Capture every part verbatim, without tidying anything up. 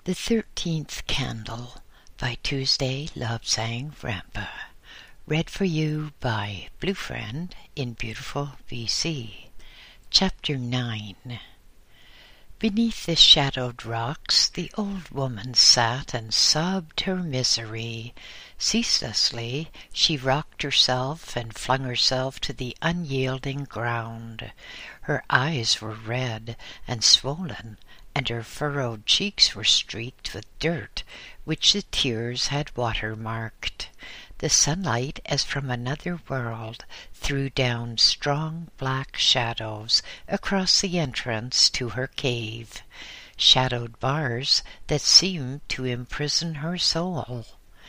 The Thirteenth Candle by Tuesday Lobsang Rampa. Read for you by Blue Friend in beautiful B C. Chapter nine. Beneath the shadowed rocks the old woman sat and sobbed her misery. Ceaselessly she rocked herself and flung herself to the unyielding ground. Her eyes were red and swollen, and her furrowed cheeks were streaked with dirt, which the tears had watermarked. The sunlight, as from another world, threw down strong black shadows across the entrance to her cave, shadowed bars that seemed to imprison her soul.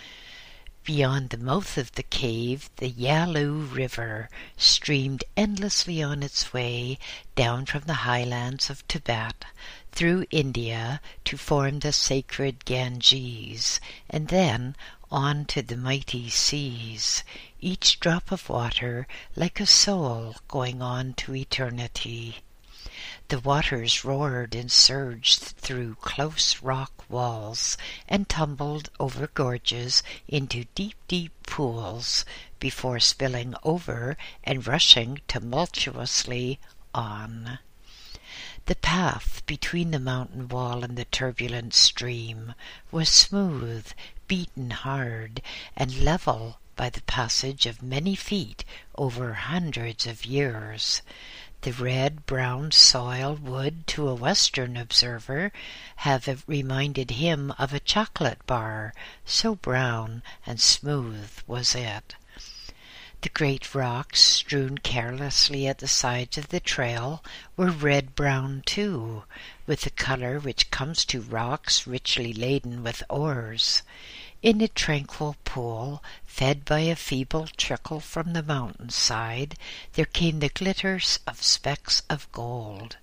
Beyond the mouth of the cave, the Yalu River streamed endlessly on its way down from the highlands of Tibet through India to form the sacred Ganges, and then on to the mighty seas, each drop of water like a soul going on to eternity. The waters roared and surged through close rock walls and tumbled over gorges into deep, deep pools before spilling over and rushing tumultuously on. The path between the mountain wall and the turbulent stream was smooth, beaten hard, and level by the passage of many feet over hundreds of years. The red-brown soil would, to a Western observer, have reminded him of a chocolate bar, so brown and smooth was it. The great rocks strewn carelessly at the sides of the trail were red-brown too, with the color which comes to rocks richly laden with ores. In a tranquil pool, fed by a feeble trickle from the mountainside, there came the glitters of specks of gold.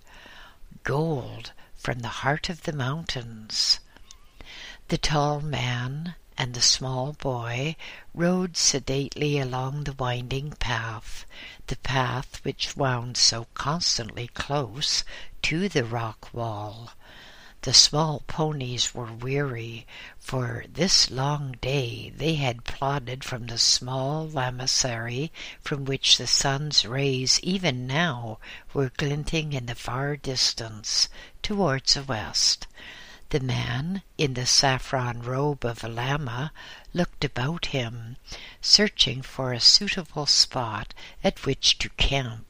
Gold from the heart of the mountains. The tall man and the small boy rode sedately along the winding path, the path which wound so constantly close to the rock wall. The small ponies were weary, for this long day they had plodded from the small lamasery from which the sun's rays even now were glinting in the far distance towards the west. The man, in the saffron robe of a lama, looked about him, searching for a suitable spot at which to camp.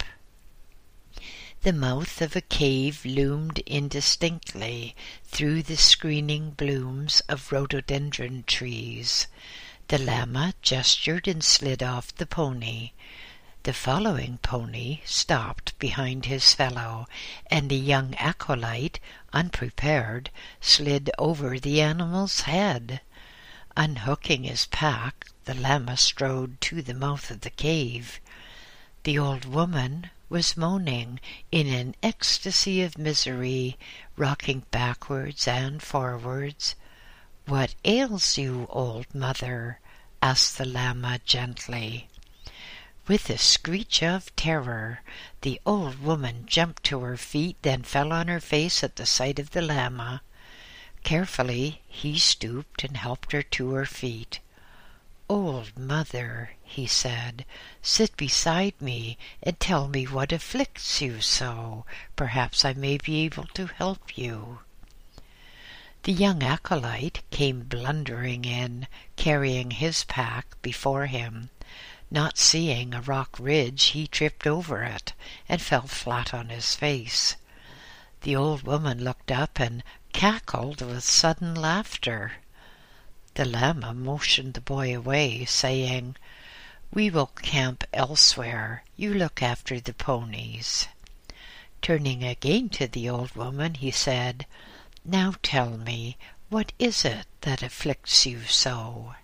The mouth of a cave loomed indistinctly through the screening blooms of rhododendron trees. The lama gestured and slid off the pony. The following pony stopped behind his fellow, and the young acolyte, unprepared, slid over the animal's head. Unhooking his pack, the lama strode to the mouth of the cave. The old woman was moaning in an ecstasy of misery, rocking backwards and forwards. "What ails you, old mother?" asked the lama gently. With a screech of terror, the old woman jumped to her feet, then fell on her face at the sight of the lama. Carefully he stooped and helped her to her feet. "Old mother," he said, "sit beside me and tell me what afflicts you so. Perhaps I may be able to help you." The young acolyte came blundering in, carrying his pack before him. Not seeing a rock ridge, he tripped over it and fell flat on his face. The old woman looked up and cackled with sudden laughter. The lama motioned the boy away, saying, "We will camp elsewhere. You look after the ponies." Turning again to the old woman, he said, "Now tell me, what is it that afflicts you so?"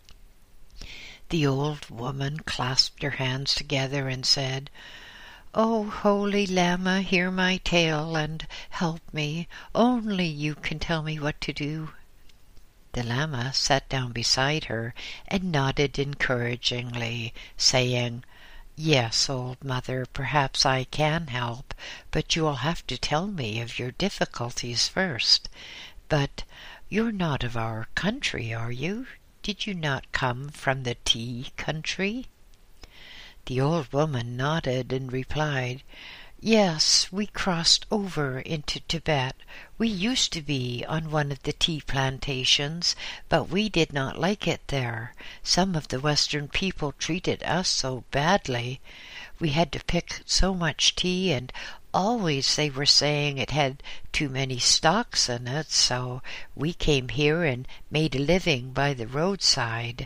The old woman clasped her hands together and said, "O holy lama, hear my tale and help me. Only you can tell me what to do." The lama sat down beside her and nodded encouragingly, saying, "Yes, old mother, perhaps I can help, but you will have to tell me of your difficulties first. But "You're not of our country, are you? Did you not come from the tea country?" The old woman nodded and replied, "Yes, we crossed over into Tibet. We used to be on one of the tea plantations, but we did not like it there. Some of the Western people treated us so badly. We had to pick so much tea, and always they were saying it had too many stalks in it, so we came here and made a living by the roadside."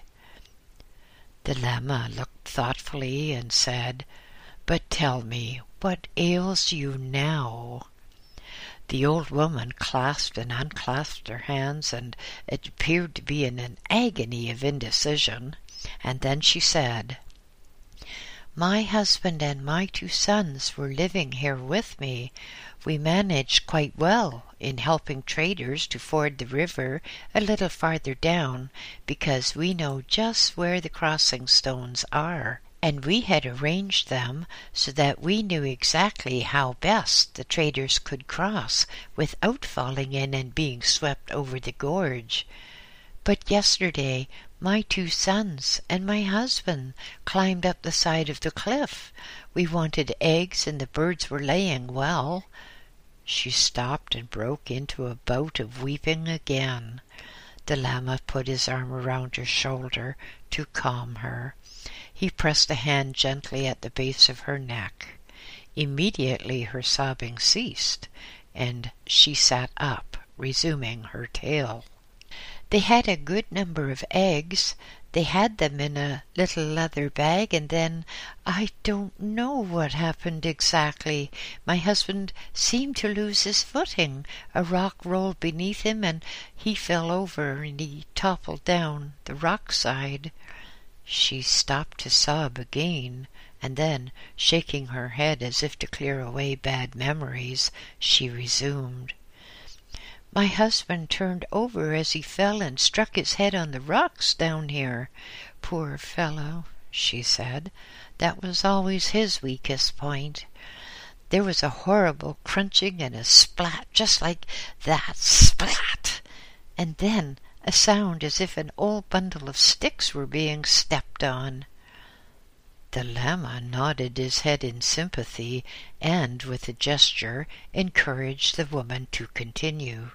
The Lama looked thoughtfully and said, "But tell me, what ails you now?" The old woman clasped and unclasped her hands, and it appeared to be in an agony of indecision. And then she said, "My husband and my two sons were living here with me. We managed quite well in helping traders to ford the river a little farther down, because we know just where the crossing stones are, and we had arranged them so that we knew exactly how best the traders could cross without falling in and being swept over the gorge. But yesterday my two sons and my husband climbed up the side of the cliff. We wanted eggs, and the birds were laying well." She stopped and broke into a bout of weeping again. The Lama put his arm around her shoulder to calm her. He pressed a hand gently at the base of her neck. Immediately her sobbing ceased, and she sat up, resuming her tale. "They had a good number of eggs. They had them in a little leather bag, and then I don't know what happened exactly. My husband seemed to lose his footing. A rock rolled beneath him, and he fell over, and he toppled down the rock side." She stopped to sob again, and then, shaking her head as if to clear away bad memories, she resumed. "My husband turned over as he fell and struck his head on the rocks down here. Poor fellow," she said, "that was always his weakest point. There was a horrible crunching and a splat, just like that, splat, and then a sound as if an old bundle of sticks were being stepped on." The Lama nodded his head in sympathy and, with a gesture, encouraged the woman to continue.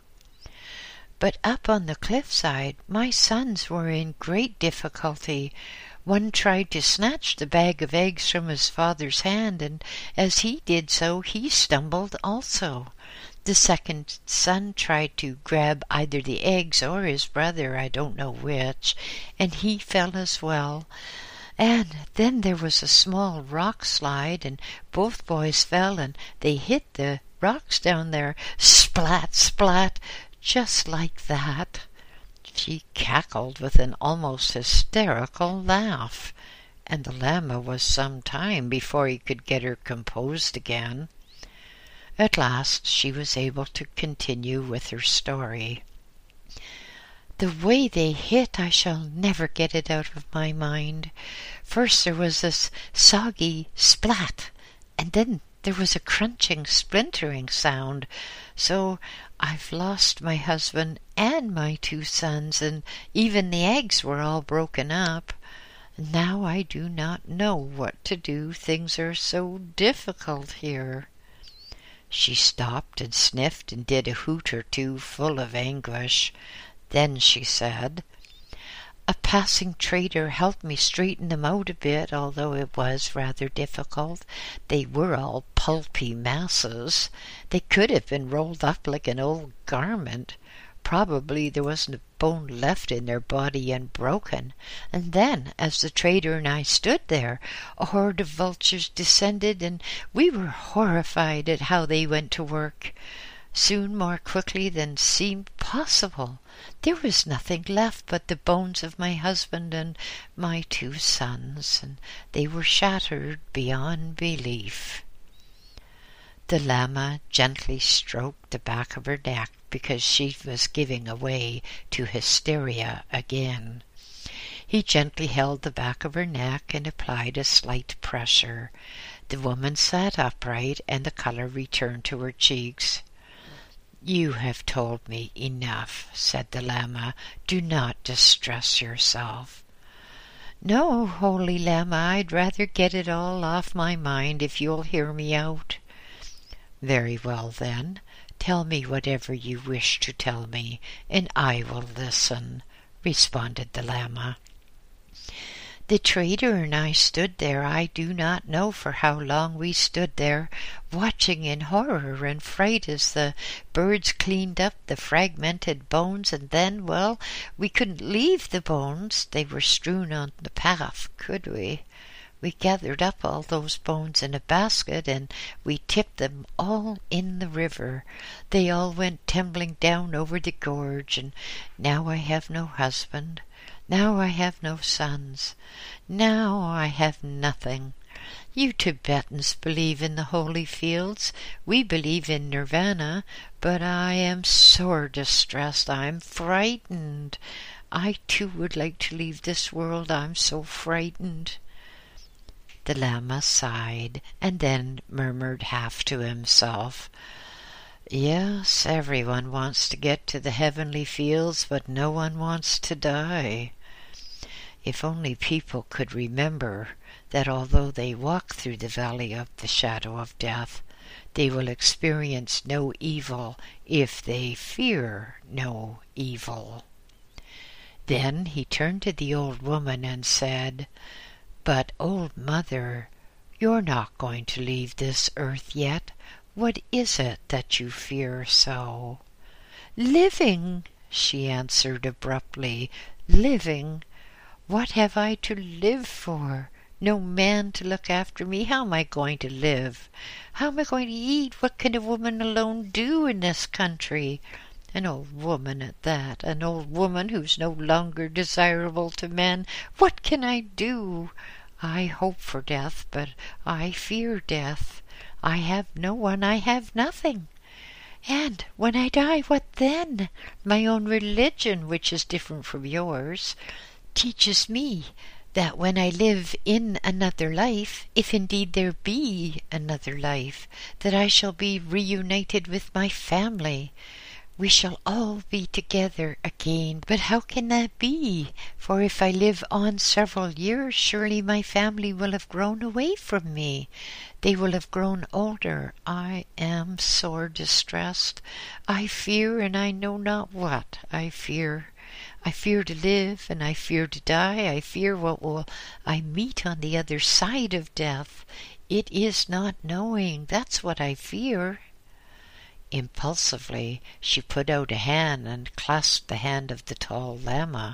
"But up on the cliffside my sons were in great difficulty. One tried to snatch the bag of eggs from his father's hand, and as he did so he stumbled also. The second son tried to grab either the eggs or his brother, I don't know which, and he fell as well. And then there was a small rock slide, and both boys fell, and they hit the rocks down there, splat, splat, just like that." She cackled with an almost hysterical laugh, and the Lama was some time before he could get her composed again. At last she was able to continue with her story. "The way they hit, I shall never get it out of my mind. First there was this soggy splat, and then there was a crunching, splintering sound. So I've lost my husband and my two sons, and even the eggs were all broken up. Now I do not know what to do. Things are so difficult here." She stopped and sniffed and did a hoot or two full of anguish. Then she said, "A passing trader helped me straighten them out a bit, although it was rather difficult. They were all pulpy masses. They could have been rolled up like an old garment. Probably there wasn't a bone left in their body unbroken. And then, as the trader and I stood there, a horde of vultures descended, and we were horrified at how they went to work. Soon, more quickly than seemed possible, there was nothing left but the bones of my husband and my two sons, and they were shattered beyond belief." The Lama gently stroked the back of her neck because she was giving way to hysteria again. He gently held the back of her neck and applied a slight pressure. The woman sat upright, and the color returned to her cheeks. "You have told me enough," said the Lama. "Do not distress yourself." "No, holy Lama, I'd rather get it all off my mind if you'll hear me out." "Very well, then. Tell me whatever you wish to tell me, and I will listen," responded the Lama. "The trader and I stood there, I do not know for how long we stood there, watching in horror and fright as the birds cleaned up the fragmented bones, and then, well, we couldn't leave the bones. They were strewn on the path, could we? We gathered up all those bones in a basket, and we tipped them all in the river. They all went tumbling down over the gorge, and now I have no husband. Now I have no sons. Now I have nothing. You Tibetans believe in the holy fields. We believe in nirvana, but I am sore distressed. I am frightened. I too would like to leave this world. I'm so frightened." The Lama sighed, and then murmured half to himself, "Yes, everyone wants to get to the heavenly fields, but no one wants to die. If only people could remember that although they walk through the valley of the shadow of death, they will experience no evil if they fear no evil." Then he turned to the old woman and said, "But, old mother, you're not going to leave this earth yet. What is it that you fear so?" "Living," she answered abruptly. "Living. What have I to live for? No man to look after me. How am I going to live? How am I going to eat? What can a woman alone do in this country? An old woman at that, an old woman who's no longer desirable to men. What can I do? I hope for death, but I fear death. I have no one, I have nothing. And when I die, what then? My own religion, which is different from yours, teaches me that when I live in another life, if indeed there be another life, that I shall be reunited with my family. We shall all be together again. But how can that be? For if I live on several years, surely my family will have grown away from me. They will have grown older. I am sore distressed. I fear, and I know not what I fear. I fear to live, and I fear to die. I fear what will I meet on the other side of death. It is not knowing. That's what I fear." Impulsively she put out a hand and clasped the hand of the tall Lama.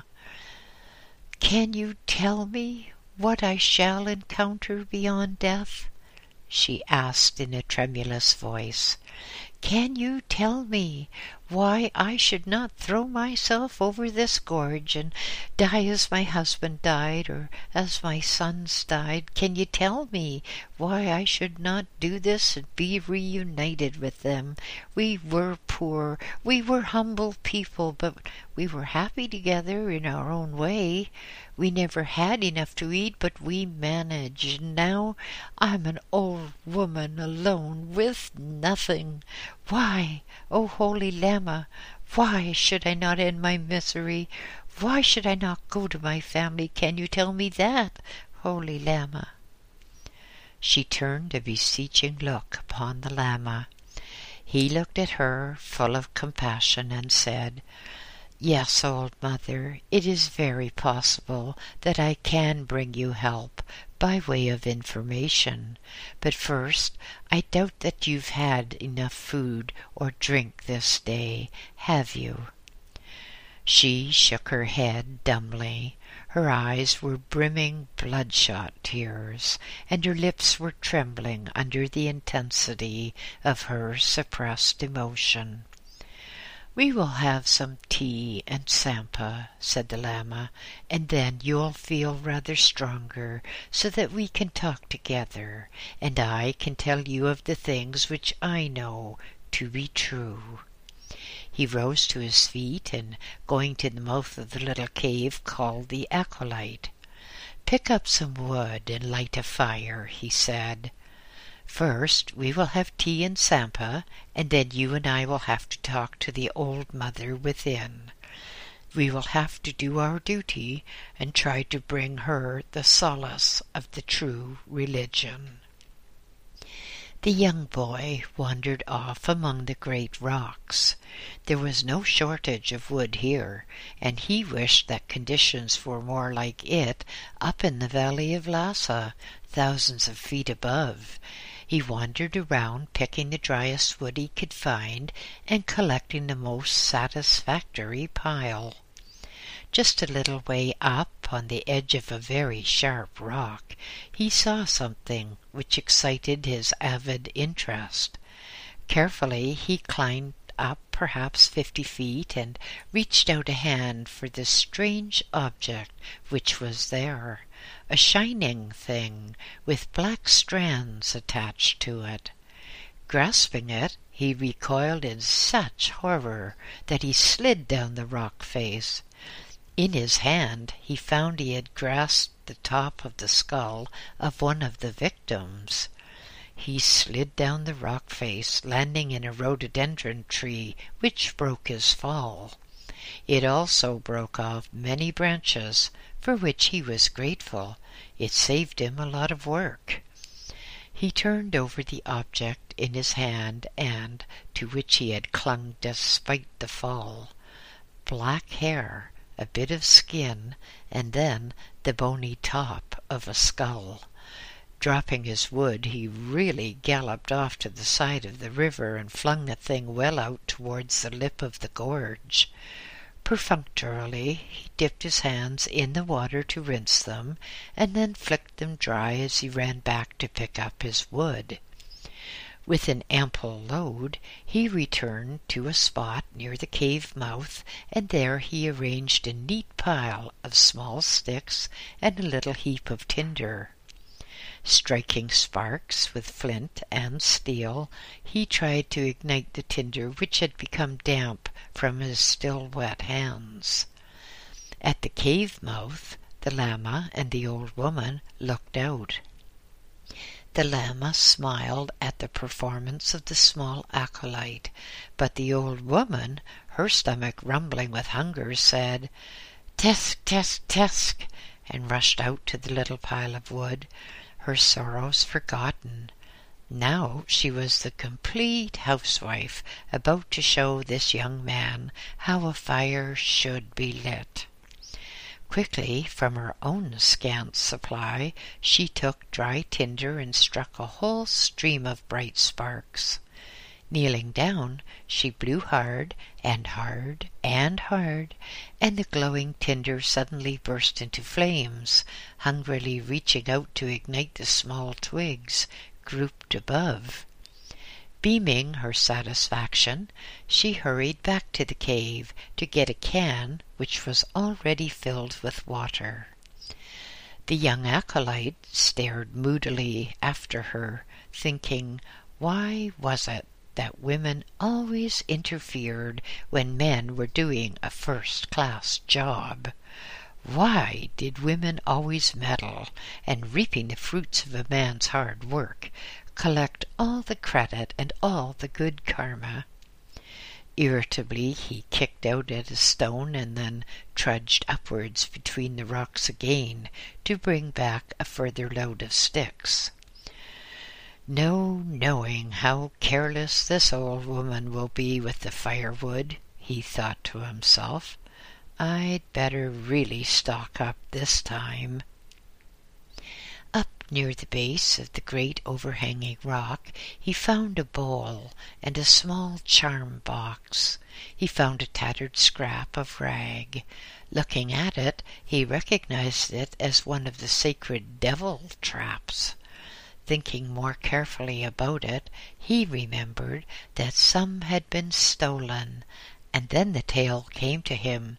"Can you tell me what I shall encounter beyond death?" she asked in a tremulous voice. "Can you tell me why I should not throw myself over this gorge and die as my husband died or as my sons died? Can you tell me why I should not do this and be reunited with them? We were poor, we were humble people, but we were happy together in our own way. We never had enough to eat, but we managed. Now I'm an old woman alone with nothing. Why, O holy Lama, why should I not end my misery? Why should I not go to my family? Can you tell me that, holy Lama?" She turned a beseeching look upon the Lama. He looked at her full of compassion and said, "Yes, old mother, it is very possible that I can bring you help by way of information. But first, I doubt that you've had enough food or drink this day, have you?" She shook her head dumbly. Her eyes were brimming bloodshot tears, and her lips were trembling under the intensity of her suppressed emotion. "We will have some tea and sampa," said the Lama, "and then you'll feel rather stronger, so that we can talk together, and I can tell you of the things which I know to be true." He rose to his feet, and going to the mouth of the little cave, called the acolyte. "Pick up some wood and light a fire," he said. First we will have tea in Sampa, and then you and I will have to talk to the old mother within. We will have to do our duty and try to bring her the solace of the true religion." The young boy wandered off among the great rocks. There was no shortage of wood here, and he wished that conditions were more like it up in the valley of Lhasa, thousands of feet above. He wandered around, picking the driest wood he could find and collecting the most satisfactory pile. Just a little way up, on the edge of a very sharp rock, he saw something which excited his avid interest. Carefully he climbed up perhaps fifty feet and reached out a hand for this strange object which was there, a shining thing with black strands attached to it. Grasping it, he recoiled in such horror that he slid down the rock face. In his hand he found he had grasped the top of the skull of one of the victims. He slid down the rock face, landing in a rhododendron tree, which broke his fall. It also broke off many branches, for which he was grateful. It saved him a lot of work. He turned over the object in his hand and to which he had clung despite the fall. Black hair, a bit of skin, and then the bony top of a skull. Dropping his wood, he really galloped off to the side of the river and flung the thing well out towards the lip of the gorge. Perfunctorily he dipped his hands in the water to rinse them, and then flicked them dry as he ran back to pick up his wood. With an ample load, he returned to a spot near the cave mouth, and there he arranged a neat pile of small sticks and a little heap of tinder. Striking sparks with flint and steel, he tried to ignite the tinder which had become damp from his still wet hands. At the cave mouth, the Lama and the old woman looked out. The Lama smiled at the performance of the small acolyte, but the old woman, her stomach rumbling with hunger, said, "Tisk, tisk, tisk," and rushed out to the little pile of wood, her sorrows forgotten. Now she was the complete housewife, about to show this young man how a fire should be lit. Quickly, from her own scant supply, she took dry tinder and struck a whole stream of bright sparks. Kneeling down, she blew hard and hard and hard, and the glowing tinder suddenly burst into flames, hungrily reaching out to ignite the small twigs grouped above. Beaming her satisfaction, she hurried back to the cave to get a can which was already filled with water. The young acolyte stared moodily after her, thinking, why was it that women always interfered when men were doing a first-class job? Why did women always meddle, and reaping the fruits of a man's hard work, collect all the credit and all the good karma? Irritably he kicked out at a stone and then trudged upwards between the rocks again to bring back a further load of sticks. No knowing how careless this old woman will be with the firewood, he thought to himself. I'd better really stock up this time. Up near the base of the great overhanging rock, he found a bowl and a small charm box. He found a tattered scrap of rag. Looking at it, he recognized it as one of the sacred devil traps. Thinking more carefully about it, he remembered that some had been stolen, and then the tale came to him.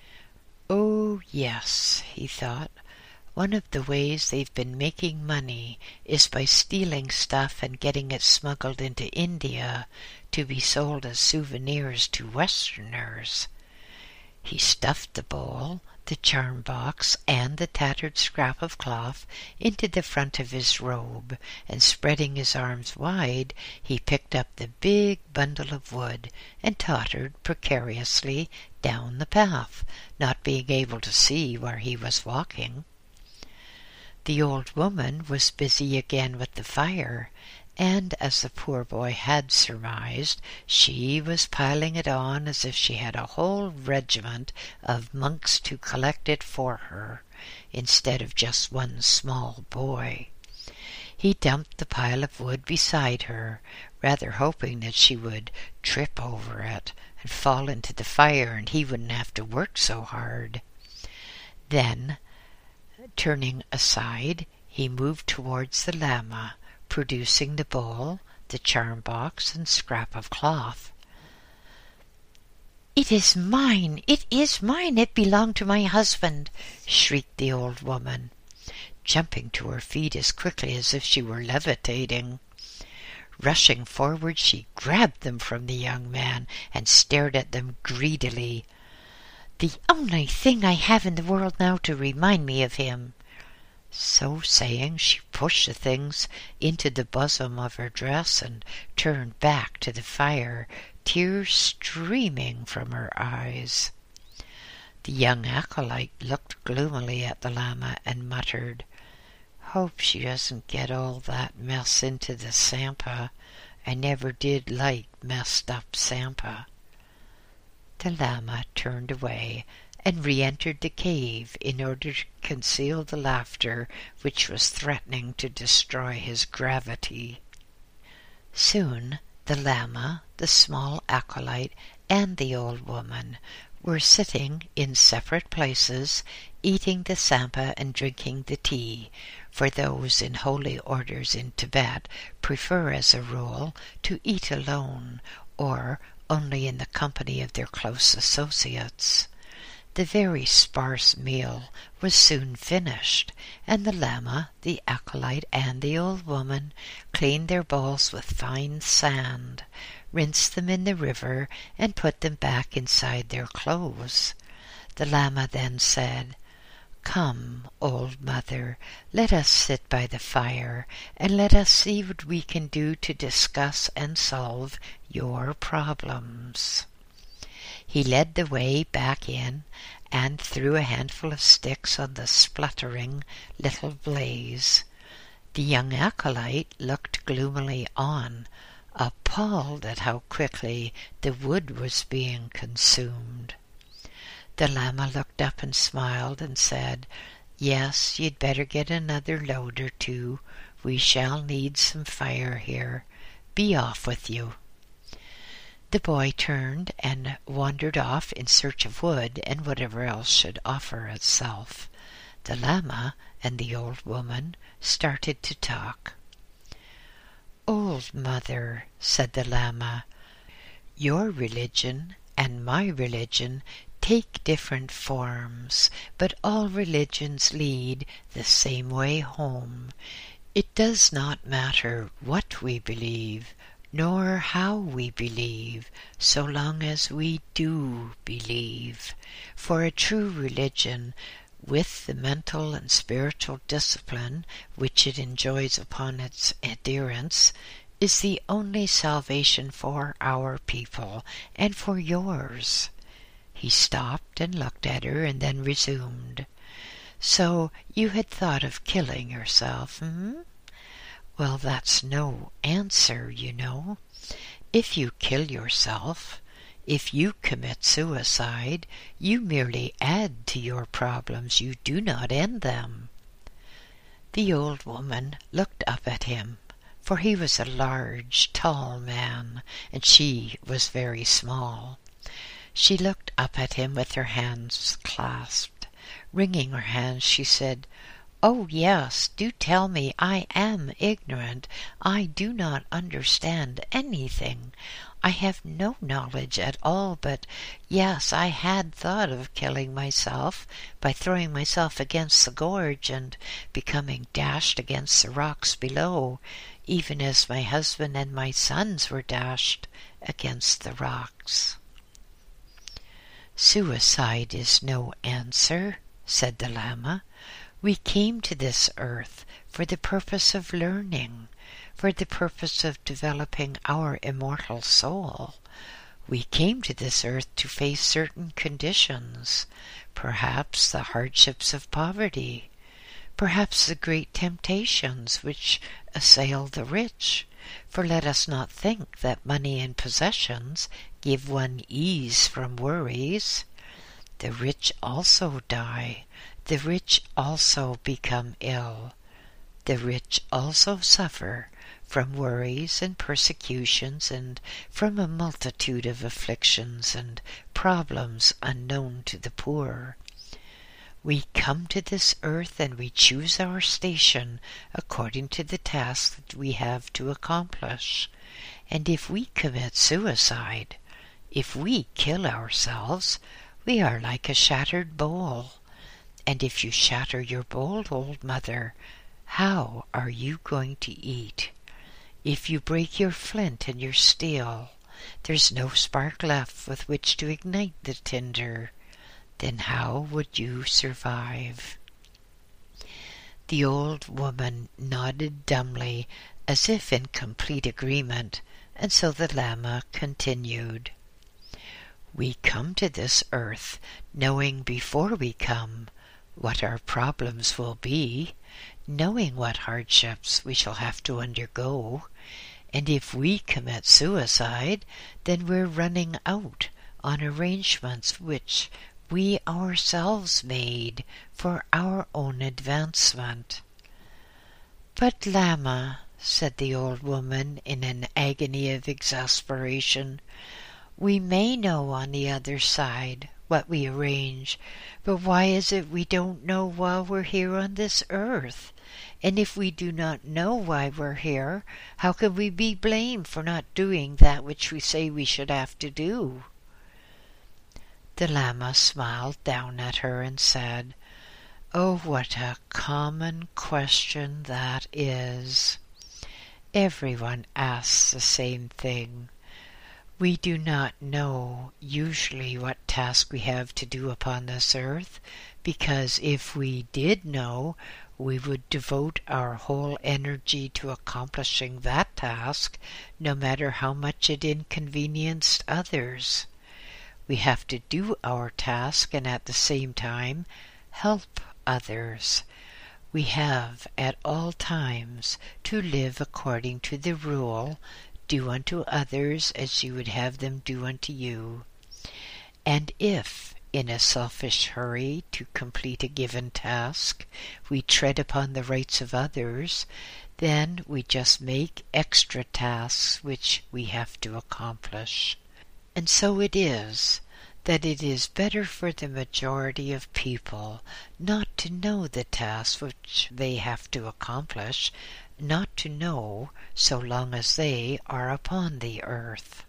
Oh, yes, he thought, one of the ways they've been making money is by stealing stuff and getting it smuggled into India to be sold as souvenirs to Westerners. He stuffed the bowl, the charm box, and the tattered scrap of cloth into the front of his robe, and spreading his arms wide, he picked up the big bundle of wood and tottered precariously down the path, not being able to see where he was walking. The old woman was busy again with the fire, and as the poor boy had surmised, she was piling it on as if she had a whole regiment of monks to collect it for her, instead of just one small boy. He dumped the pile of wood beside her, rather hoping that she would trip over it and fall into the fire and he wouldn't have to work so hard. Then, turning aside, he moved towards the llama, producing the bowl, the charm box, and scrap of cloth. "It is mine! It is mine! It belonged to my husband!" shrieked the old woman, jumping to her feet as quickly as if she were levitating. Rushing forward, she grabbed them from the young man and stared at them greedily. "The only thing I have in the world now to remind me of him." So saying, she pushed the things into the bosom of her dress and turned back to the fire, tears streaming from her eyes. The young acolyte looked gloomily at the llama and muttered, "Hope she doesn't get all that mess into the Sampa. I never did like messed up Sampa." The llama turned away and re-entered the cave in order to conceal the laughter which was threatening to destroy his gravity. Soon the llama, the small acolyte, and the old woman were sitting in separate places, eating the sampa and drinking the tea, for those in holy orders in Tibet prefer as a rule to eat alone or only in the company of their close associates. The very sparse meal was soon finished, and the llama, the acolyte, and the old woman cleaned their bowls with fine sand, rinsed them in the river, and put them back inside their clothes. The llama then said, "Come, old mother, let us sit by the fire, and let us see what we can do to discuss and solve your problems." He led the way back in and threw a handful of sticks on the spluttering little blaze. The young acolyte looked gloomily on, appalled at how quickly the wood was being consumed. The llama looked up and smiled and said, "Yes, you'd better get another load or two. We shall need some fire here. Be off with you." The boy turned and wandered off in search of wood and whatever else should offer itself. The llama and the old woman started to talk. "Old mother," said the llama, "your religion and my religion take different forms, but all religions lead the same way home. It does not matter what we believe, nor how we believe, so long as we do believe. For a true religion, with the mental and spiritual discipline which it enjoys upon its adherents, is the only salvation for our people and for yours." He stopped and looked at her and then resumed. "So you had thought of killing yourself, hmm? Well, that's no answer, you know. If you kill yourself, if you commit suicide, you merely add to your problems, you do not end them." The old woman looked up at him, for he was a large, tall man, and she was very small. She looked up at him with her hands clasped. Wringing her hands, she said, "Oh, yes, do tell me. I am ignorant. I do not understand anything. I have no knowledge at all, but yes, I had thought of killing myself by throwing myself against the gorge and becoming dashed against the rocks below, even as my husband and my sons were dashed against the rocks." "Suicide is no answer," said the Lama. "We came to this earth for the purpose of learning, for the purpose of developing our immortal soul. We came to this earth to face certain conditions, perhaps the hardships of poverty, perhaps the great temptations which assail the rich. For let us not think that money and possessions give one ease from worries. The rich also die. The rich also become ill. The rich also suffer from worries and persecutions and from a multitude of afflictions and problems unknown to the poor. We come to this earth and we choose our station according to the task that we have to accomplish. And if we commit suicide, if we kill ourselves, we are like a shattered bowl. And if you shatter your bowl, old mother, how are you going to eat? If you break your flint and your steel, there's no spark left with which to ignite the tinder. Then how would you survive?" The old woman nodded dumbly, as if in complete agreement, and so the Lama continued. "We come to this earth knowing before we come what our problems will be, knowing what hardships we shall have to undergo, and if we commit suicide, then we're running out on arrangements which we ourselves made for our own advancement." "But, Lama," said the old woman in an agony of exasperation, "we may know on the other side what we arrange, but why is it we don't know while we're here on this earth? And if we do not know why we're here, how can we be blamed for not doing that which we say we should have to do?" The Lama smiled down at her and said, "Oh, what a common question that is! Everyone asks the same thing. We do not know usually what task we have to do upon this earth, because if we did know, we would devote our whole energy to accomplishing that task, no matter how much it inconvenienced others. We have to do our task and at the same time help others. We have at all times to live according to the rule, do unto others as you would have them do unto you. And if, in a selfish hurry to complete a given task, we tread upon the rights of others, then we just make extra tasks which we have to accomplish. And so it is that it is better for the majority of people not to know the tasks which they have to accomplish, not to know so long as they are upon the earth."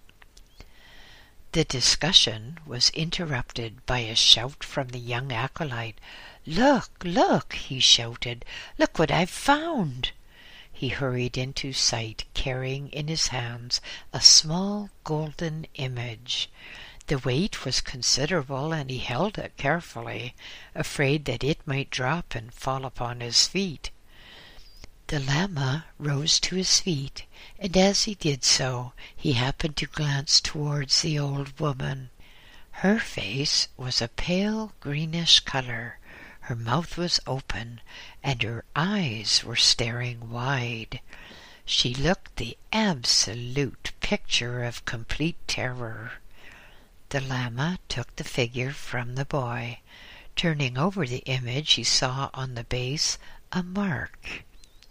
The discussion was interrupted by a shout from the young acolyte. "Look, look!" he shouted. "Look what I've found!" He hurried into sight, carrying in his hands a small golden image. The weight was considerable, and he held it carefully, afraid that it might drop and fall upon his feet. The Lama rose to his feet, and as he did so, he happened to glance towards the old woman. Her face was a pale greenish color, her mouth was open, and her eyes were staring wide. She looked the absolute picture of complete terror. The Lama took the figure from the boy. Turning over the image, he saw on the base a mark.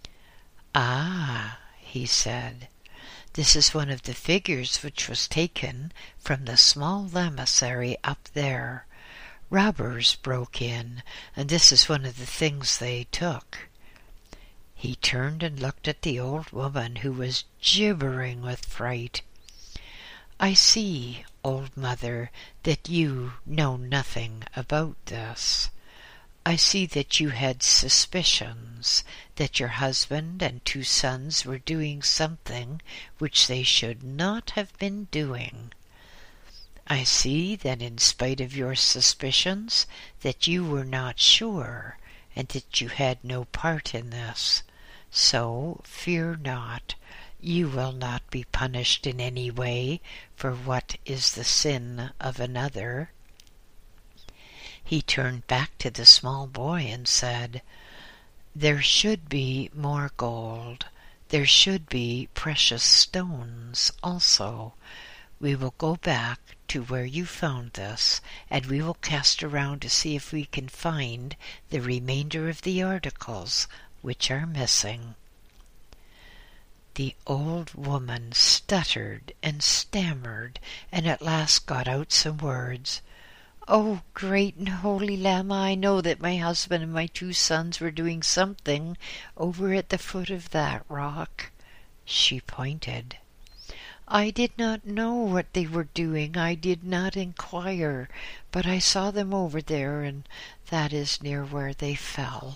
"Ah," he said, "this is one of the figures which was taken from the small lamasery up there. Robbers broke in, and this is one of the things they took." He turned and looked at the old woman, who was gibbering with fright. "I see, old mother, that you know nothing about this. I see that you had suspicions that your husband and two sons were doing something which they should not have been doing. I see that in spite of your suspicions that you were not sure, and that you had no part in this. So fear not, you will not be punished in any way for what is the sin of another." He turned back to the small boy and said, "There should be more gold. There should be precious stones also. We will go back to where you found this, and we will cast around to see if we can find the remainder of the articles which are missing." The old woman stuttered and stammered, and at last got out some words. "Oh, great and holy Lama, I know that my husband and my two sons were doing something over at the foot of that rock." She pointed. "I did not know what they were doing. I did not inquire, but I saw them over there, and that is near where they fell."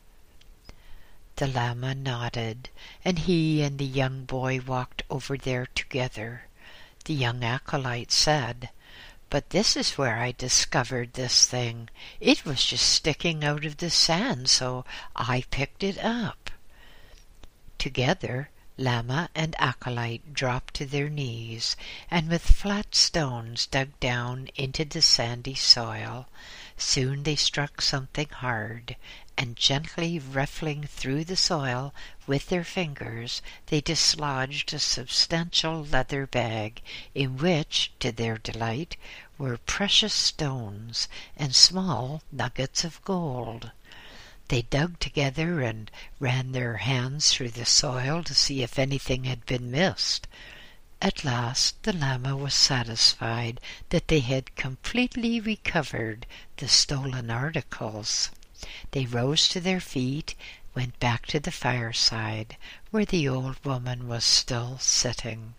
The Lama nodded, and he and the young boy walked over there together. The young acolyte said, "But this is where I discovered this thing. It was just sticking out of the sand, so I picked it up." Together, Lama and acolyte dropped to their knees, and with flat stones dug down into the sandy soil. Soon they struck something hard, and gently ruffling through the soil with their fingers, they dislodged a substantial leather bag, in which, to their delight, were precious stones and small nuggets of gold. They dug together and ran their hands through the soil to see if anything had been missed. At last the Lama was satisfied that they had completely recovered the stolen articles. They rose to their feet, went back to the fireside, where the old woman was still sitting.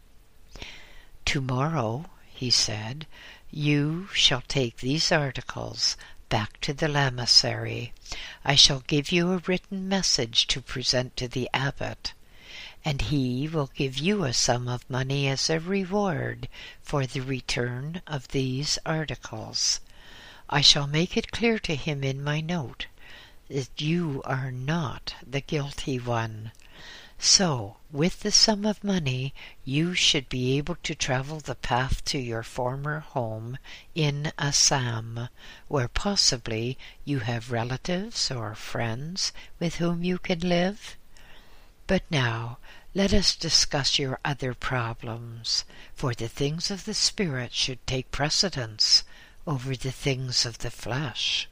"Tomorrow," he said, "you shall take these articles back to the lamasery. I shall give you a written message to present to the abbot, and he will give you a sum of money as a reward for the return of these articles. I shall make it clear to him in my note that you are not the guilty one. So, with the sum of money, you should be able to travel the path to your former home in Assam, where possibly you have relatives or friends with whom you can live. But now, let us discuss your other problems, for the things of the spirit should take precedence over the things of the flesh."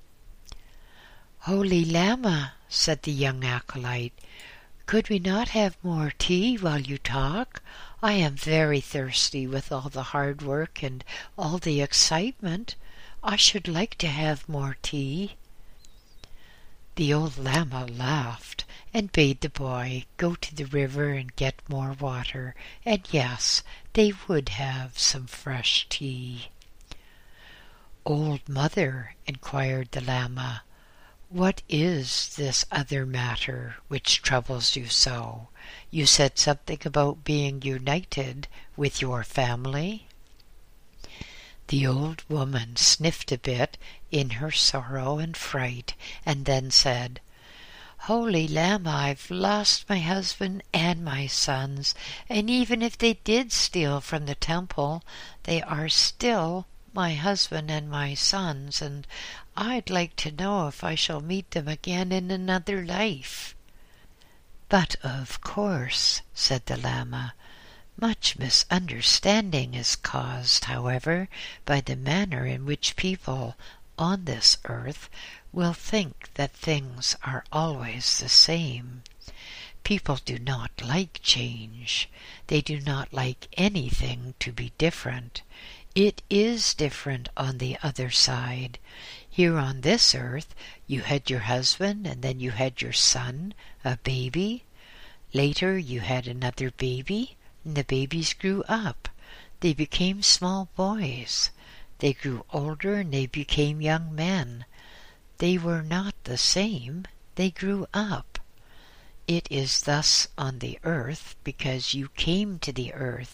"Holy Lama," said the young acolyte, "could we not have more tea while you talk? I am very thirsty with all the hard work and all the excitement. I should like to have more tea." The old Lama laughed and bade the boy go to the river and get more water, and yes, they would have some fresh tea. "Old mother," inquired the Lama, "what is this other matter which troubles you so? You said something about being united with your family." The old woman sniffed a bit in her sorrow and fright, and then said, "Holy Lama, I've lost my husband and my sons, and even if they did steal from the temple, they are still my husband and my sons, and I'd like to know if I shall meet them again in another life." "But of course," said the Lama, "much misunderstanding is caused, however, by the manner in which people on this earth will think that things are always the same. People do not like change. They do not like anything to be different. It is different on the other side. Here on this earth, you had your husband, and then you had your son, a baby. Later, you had another baby, and the babies grew up. They became small boys. They grew older, and they became young men. They were not the same. They grew up. It is thus on the earth because you came to the earth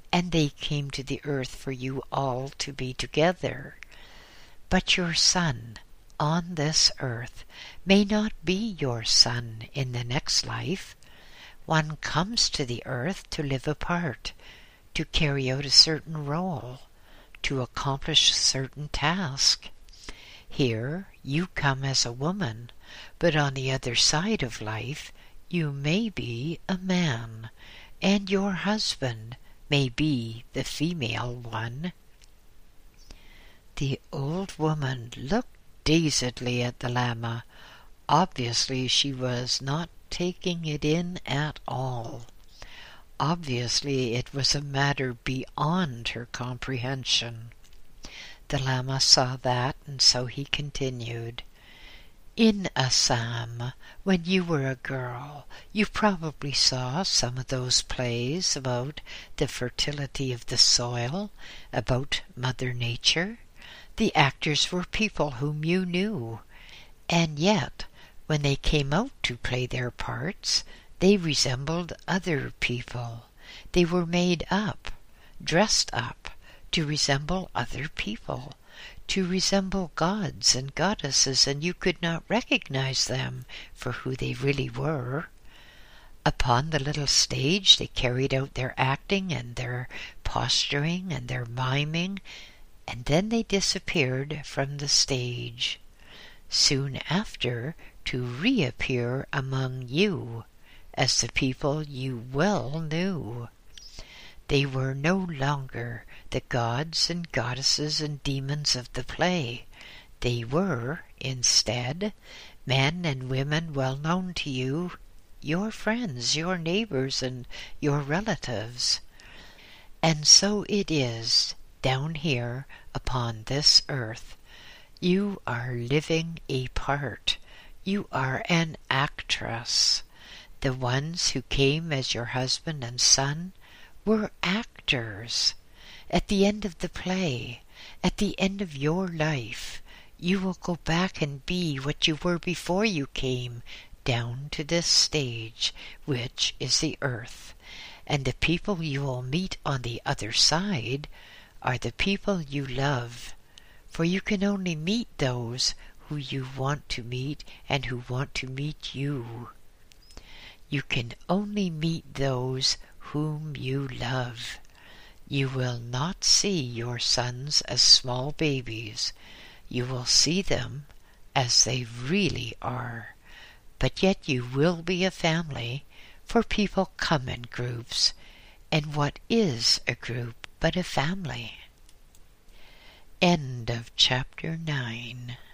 and they came to the earth for you all to be together. But your son on this earth may not be your son in the next life. One comes to the earth to live apart, to carry out a certain role, to accomplish a certain task. Here you come as a woman, but on the other side of life you may be a man, and your husband may be the female one. The old woman looked dazedly at the Lama. Obviously she was not taking it in at all. Obviously it was a matter beyond her comprehension. The Lama saw that, and so he continued. In Assam, when you were a girl, you probably saw some of those plays about the fertility of the soil, about Mother Nature. The actors were people whom you knew, and yet, when they came out to play their parts, they resembled other people. They were made up, dressed up, to resemble other people, to resemble gods and goddesses, and you could not recognize them for who they really were. Upon the little stage they carried out their acting and their posturing and their miming, and then they disappeared from the stage, soon after to reappear among you as the people you well knew. They were no longer the gods and goddesses and demons of the play. They were, instead, men and women well known to you, your friends, your neighbors, and your relatives. And so it is down here upon this earth. You are living a part. You are an actress. The ones who came as your husband and son were actors. At the end of the play, at the end of your life, you will go back and be what you were before you came down to this stage, which is the earth. And the people you will meet on the other side are the people you love, for you can only meet those who you want to meet and who want to meet you. You can only meet those whom you love. You will not see your sons as small babies. You will see them as they really are. But yet you will be a family, for people come in groups. And what is a group but a family? End of chapter nine.